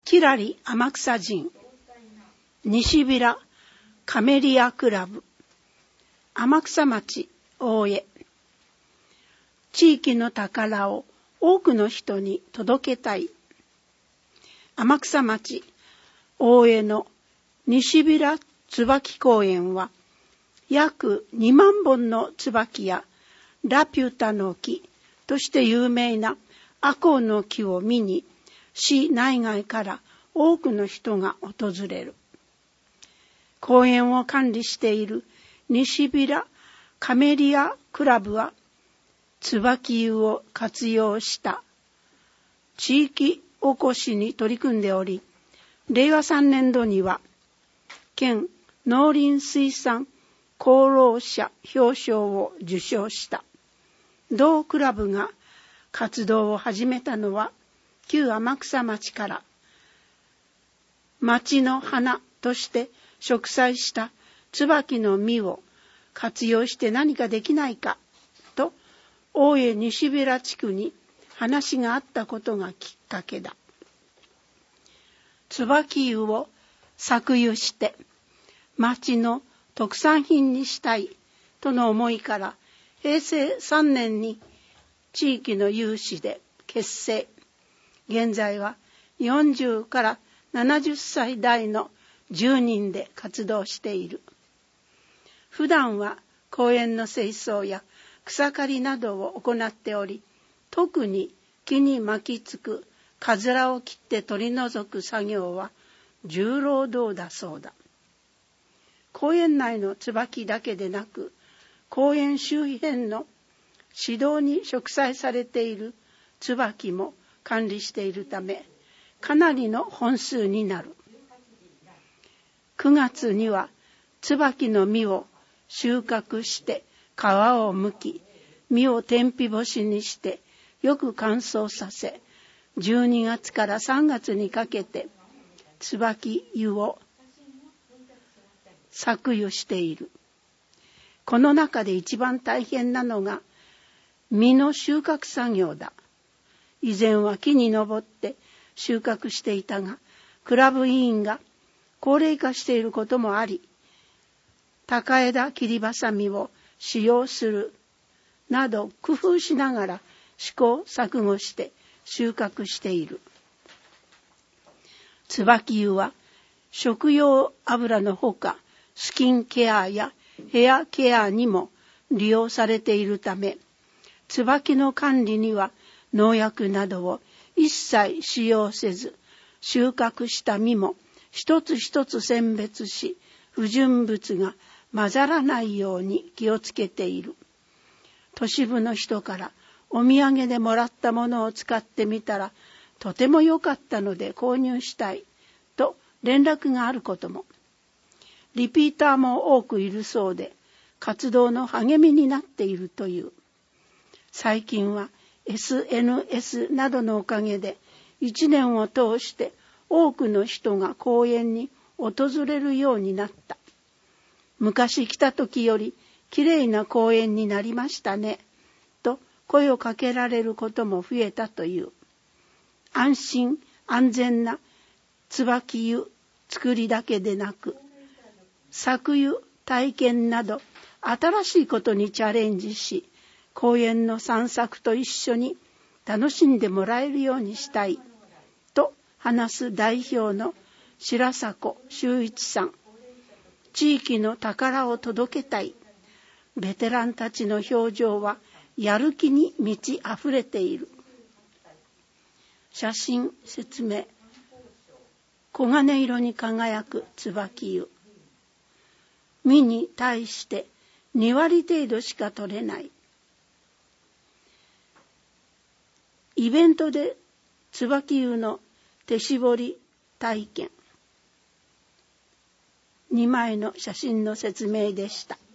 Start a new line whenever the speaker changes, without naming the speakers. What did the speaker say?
キラリ天草人、西平カメリアクラブ、天草町大江。地域の宝を多くの人に届けたい。天草町大江の西平椿公園は、約2万本の椿やラピュタの木として有名なアコウの木を見に、市内外から多くの人が訪れる。公園を管理している西平カメリアクラブは、椿湯を活用した地域おこしに取り組んでおり、令和3年度には県農林水産功労者表彰を受賞した。同クラブが活動を始めたのは、旧天草町から町の花として植栽した椿の実を活用して何かできないかと、大江西平地区に話があったことがきっかけだ。椿湯を搾油して町の特産品にしたいとの思いから、平成3年に地域の有志で結成。現在は40から70歳代の10人で活動している。普段は公園の清掃や草刈りなどを行っており、特に木に巻きつくかずらを切って取り除く作業は重労働だそうだ。公園内の椿だけでなく、公園周辺の市道に植栽されている椿も管理しているため、かなりの本数になる。9月には椿の実を収穫して皮を剥き、実を天日干しにしてよく乾燥させ、12月から3月にかけて椿湯を搾油している。この中で一番大変なのが実の収穫作業だ。以前は木に登って収穫していたが、クラブ委員が高齢化していることもあり、高枝切りばさみを使用するなど工夫しながら試行錯誤して収穫している。椿湯は食用油のほか、スキンケアやヘアケアにも利用されているため、椿の管理には農薬などを一切使用せず、収穫した実も一つ一つ選別し、不純物が混ざらないように気をつけている。都市部の人からお土産でもらったものを使ってみたら、とても良かったので購入したいと連絡があることも。リピーターも多くいるそうで、活動の励みになっているという。最近は SNS などのおかげで、1年を通して多くの人が公園に訪れるようになった。昔来た時よりきれいな公園になりましたね、と声をかけられることも増えたという。安心安全な椿湯作りだけでなく、搾油体験など新しいことにチャレンジし、公園の散策と一緒に楽しんでもらえるようにしたいと話す代表の白迫修一さん。地域の宝を届けたい。ベテランたちの表情はやる気に満ち溢れている。写真説明。黄金色に輝く椿湯。実に対して2割程度しか取れない。イベントで椿湯の手絞り体験。2枚の写真の説明でした。